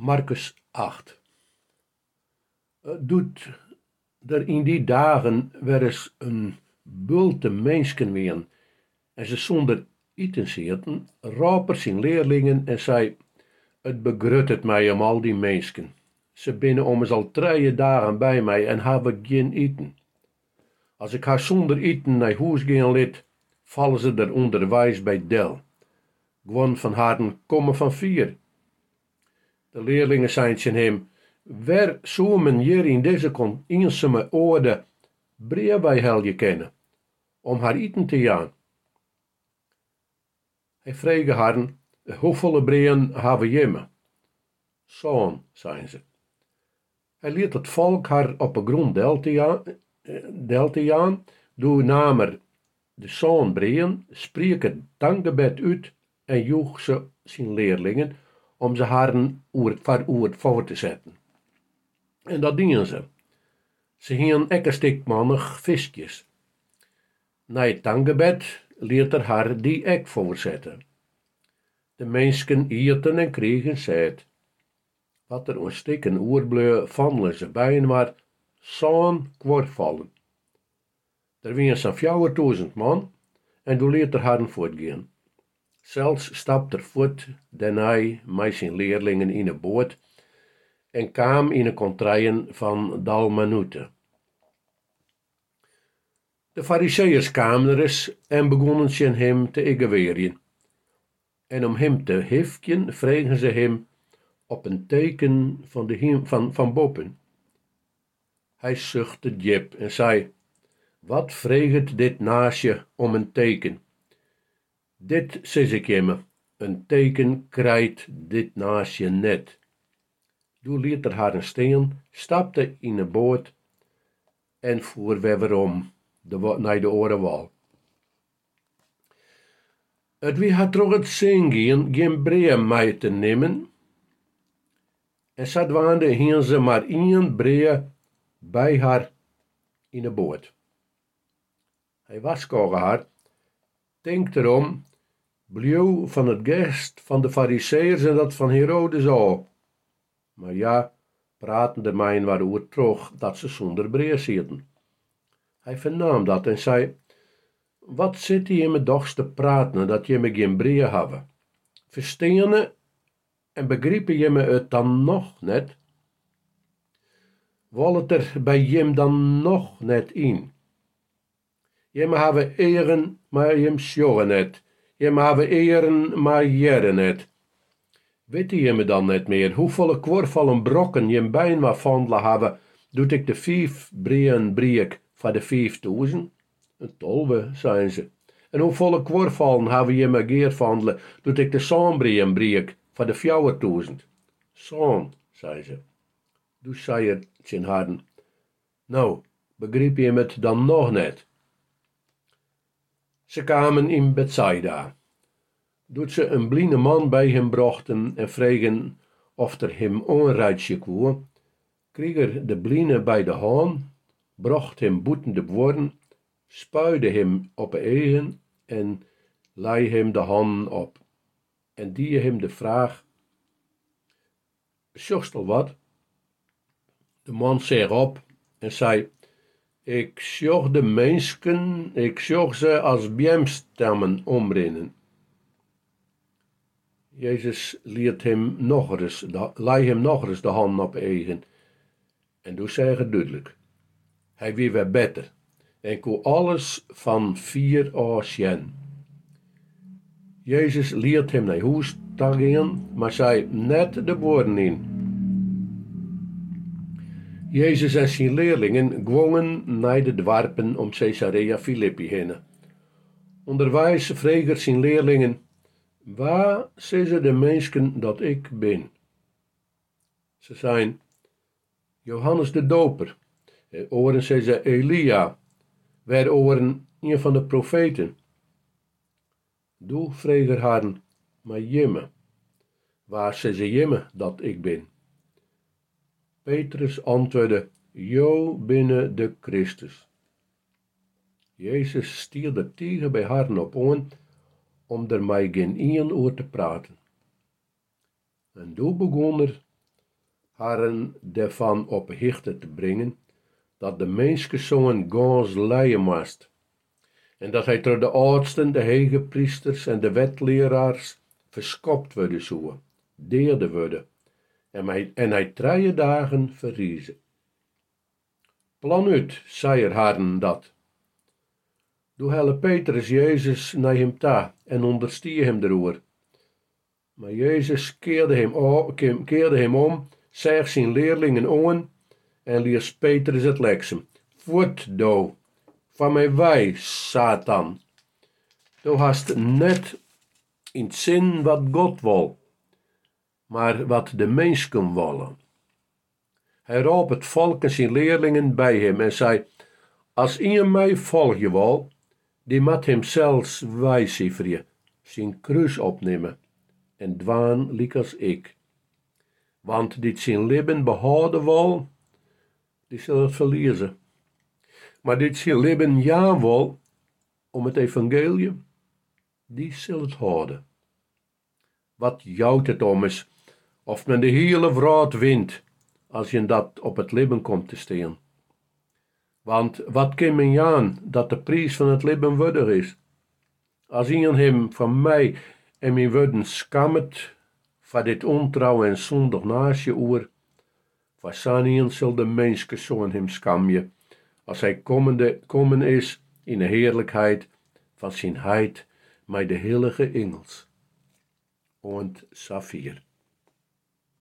Marcus 8. Doet er in die dagen weer eens een bulte mensen ween, en ze zonder eten zitten, raper zijn leerlingen en zei: het begruttet mij om al die mensen. Ze binnen om eens al 3 dagen bij mij en hebben geen eten. Als ik haar zonder eten naar huis gaan liet, vallen ze er onderwijs bij del. Gewoon van haren komen van 4. De leerlingen zeiden tegen hem: waar zou men hier in deze eenzame orde breed bij helje kennen, om haar eten te gaan? Hij vroeg haar: hoeveel breien hebben je? Zo'n, zeiden ze. Hij liet het volk haar op de grond delte gaan, doe namer de zoon breien, spreek het dankgebed uit en joeg ze zijn leerlingen om ze haren oer voor te zetten. En dat deden ze. Ze hingen een stikmannig visjes. Na het dankgebed liet er haar die ek voorzetten. De mensen eten en kregen zet. Wat er een stikken oerbleu vandelen ze bijen maar zo'n kwartvallen. Er waren zo'n 4000 man en toen liet er haar voortgaan. Zelfs stapte er voort daarna met zijn leerlingen in een boot en kwam in een contraien van Dalmanute. De fariseërs kwamen er eens en begonnen ze hem te egewerien. En om hem te hifken vregen ze hem op een teken van boven. Hij zuchtte diep en zei: wat vreegt dit naasje om een teken? Dit zeg ik je, een teken krijgt dit naasje net. Toen liet er haar steen, stapte in een boot en voer weer om naar de orenwal. Het wie had toch het zingen geen breem mee te nemen. En zadwaande hingen ze maar 1 breem bij haar in de boot. Hij waskogen haar, denkt erom, bleef van het gest van de fariseërs en dat van Herodes al. Maar ja, praten de mijn waarover terug dat ze zonder breem zitten. Hij vernam dat en zei: wat zit je me doch te praten dat je me geen breem hebben? Verstaan en begrijpen je me het dan nog net? Wil het er bij jem dan nog net in? Je me hebben eren, maar jem sjorren net. Je me hebben eren, maar jeren net. Weet je me dan net meer hoeveel kwartvallen brokken je bij me vandelen hebben, doet ik de 5 breien breek voor de 5000? Een 12, zeiden ze. En hoeveel kwartvallen hebben je me geer vandelen, doet ik de zo'n breien breek voor de 4000? Zo'n, zei ze. Dus zei het zijn haren: nou, begreep je het dan nog net? Ze kwamen in Bethsaida. Doet ze een blinde man bij hem brachten en vregen of er hem onrijtje kwam, kreeg er de blinde bij de hand, bracht hem boeten de woorden, spuide hem op de eigen en lei hem de handen op. En die hem de vraag: zocht al wat? De man zeeg op en zei: ik zag de mensen, ik zag ze als bjemstammen omrennen. Jezus lei hem nog eens de hand op eigen. En toen zei hij duidelijk: hij wie weer beter en kon alles van 4 zien. Jezus leert hem naar huis gaan, maar zei net de woorden in. Jezus en zijn leerlingen gingen naar de dwarpen om Caesarea Philippi heen. Onderwijs vregen zijn leerlingen: waar zeggen de mensen dat ik ben? Ze zijn: Johannes de Doper. Oren zeggen ze Elia. Wij oren een van de profeten. Doe vregen haar: maar jimme, waar zeggen jimme dat ik ben? Petrus antwoordde: Jo binnen de Christus. Jezus stierde tegen bij haar op aan om er mij geen 1 oor te praten. En toen begon er haren daarvan op hichte te brengen, dat de menskeszoon gans lijden moest. En dat hij door de oudsten, de heilige priesters en de wetleraars verskopt worden zou, deerde worden, en hij 3 dagen verriezen. Plan uit, zei er haren dat. Toen helle Petrus Jezus naar hem ta en onderstie hem erover. Maar Jezus keerde hem om, zag zijn leerlingen aan en liet Petrus het leksem. Voort, do, van mij wij, Satan. Du hast net in het zin wat God wil, maar wat de mensen willen. Hij roep het volk en zijn leerlingen bij hem en zei, als iemand mij volgen wil, die moet hem zelfs wijsiveren, zijn kruis opnemen en dwaan lik als ik. Want dit zijn leven behouden wil, die zal het verliezen. Maar dit zijn leven ja wil, om het evangelie, die zal het houden. Wat jouwt het om is, of men de hele wereld wint, als je dat op het leven komt te staan. Want wat kan men aan dat de prijs van het leven waardig is? Als iemand hem van mij en mijn woorden skammet, van dit ontrouw en zondig naast je oor, van sanien zal de menskeszoon hem skamje, als hij komen is in de heerlijkheid van zijn heid met de heilige engels. Und Saphir.